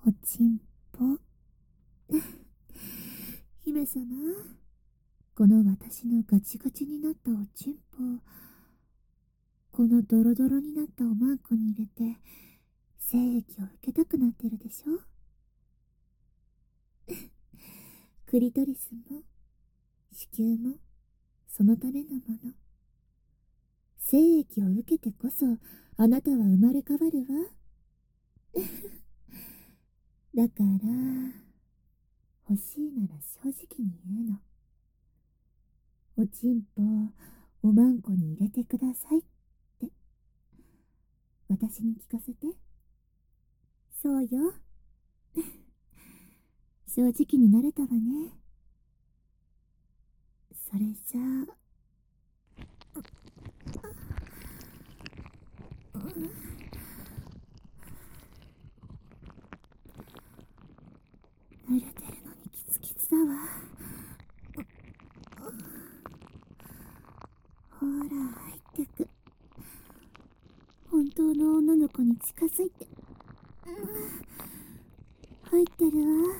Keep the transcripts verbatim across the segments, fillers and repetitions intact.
おちんぽ。姫様、この私のガチガチになったおちんぽ、このドロドロになったおまんこに入れて精液を受けたくなってるでしょ。クリトリスも子宮もそのためのもの。精液を受けてこそあなたは生まれ変わるわ。だから欲しいなら正直に言うの。おちんぽおまんこに入れてくださいって私に聞かせて。そうよ。正直になれたわね。それじゃあ、濡れてるのにキツキツだわ。ほら入ってく。本当の女の子に近づいて、うん、入ってるわ。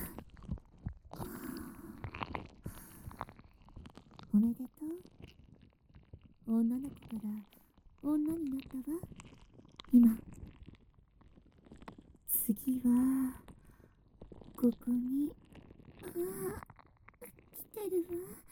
おめでとう。女の子から女になったわ。今次はここに、ああ、来てるわ。